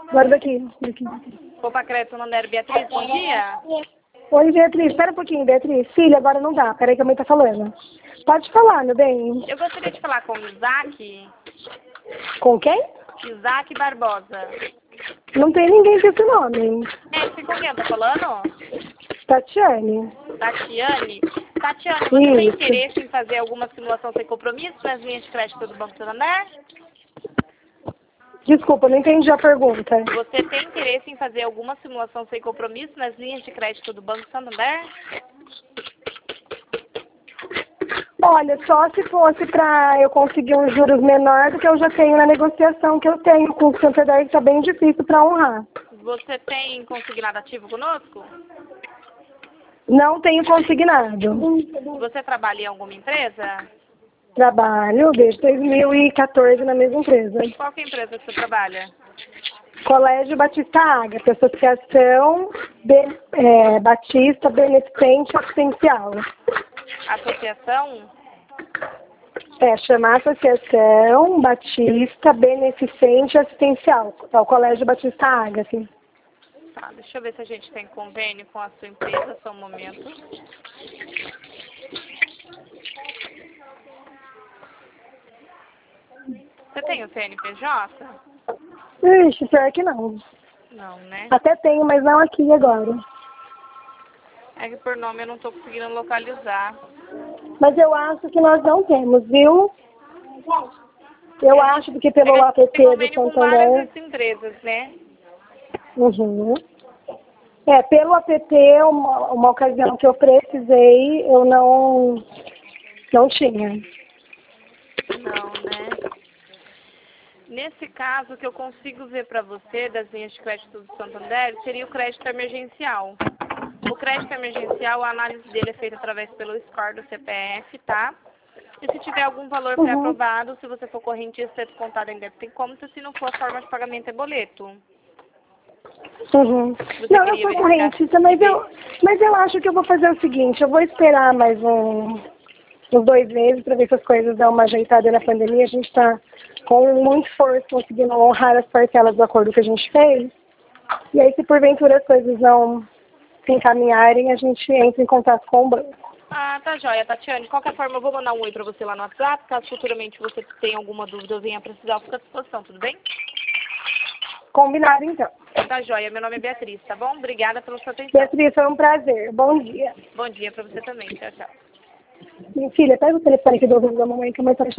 Agora daqui. Opa, Crédito Santander, Beatriz, bom dia. Oi, Beatriz. Espera um pouquinho, Beatriz. Filha, agora não dá. Peraí que a mãe tá falando. Pode falar, meu bem. Eu gostaria de falar com o Isaac. Com quem? Isaac Barbosa. Não tem ninguém com esse nome. É, com quem eu tô falando? Tatiane. Tatiane. Tatiane, você tem Isso. interesse em fazer alguma simulação sem compromisso nas linhas de crédito do Banco Santander? Desculpa, não entendi a pergunta. Você tem interesse em fazer alguma simulação sem compromisso nas linhas de crédito do Banco Santander? Olha, só se fosse para eu conseguir um juros menor do que eu já tenho na negociação que eu tenho com o Santander, que está bem difícil para honrar. Você tem consignado ativo conosco? Não tenho consignado. Você trabalha em alguma empresa? Trabalho desde 2014 na mesma empresa. Qual que é a empresa que você trabalha? Colégio Batista Ágata, Associação Batista Beneficente Assistencial. Associação? Chama Associação Batista Beneficente Assistencial. É o Colégio Batista Ágata. Tá, deixa eu ver se a gente tem convênio com a sua empresa, só um momento. Você tem o CNPJ? Ixi, pior que não. Não, né? Até tenho, mas não aqui agora. É que por nome eu não tô conseguindo localizar. Mas eu acho que nós não temos, viu? Eu acho que pelo app tem do convênio com Santander... várias empresas, né? Uhum. Pelo app, uma ocasião que eu precisei, eu não tinha. Não, né? Nesse caso, o que eu consigo ver para você das linhas de crédito do Santander seria o crédito emergencial. O crédito emergencial, a análise dele é feita através pelo score do CPF, tá? E se tiver algum valor pré-aprovado, se você for correntista, é descontado em débito em conta, se não for, a forma de pagamento é boleto. Uhum. Não, eu sou correntista, mas eu acho que eu vou fazer o seguinte, eu vou esperar mais uns 2 meses para ver se as coisas dão uma ajeitada na pandemia. A gente está com muito esforço conseguindo honrar as parcelas do acordo que a gente fez. E aí, se porventura as coisas não se encaminharem, a gente entra em contato com o banco. Ah, tá joia, Tatiane. De qualquer forma, eu vou mandar um oi pra você lá no WhatsApp. Caso futuramente você tenha alguma dúvida ou venha precisar, eu fico à disposição, tudo bem? Combinado, então. Tá joia, meu nome é Beatriz, tá bom? Obrigada pela sua atenção. Beatriz, foi um prazer. Bom dia. Bom dia pra você também. Tchau, tchau. Minha filha, pega o telefone aqui do ouvido da mamãe que a mãe tá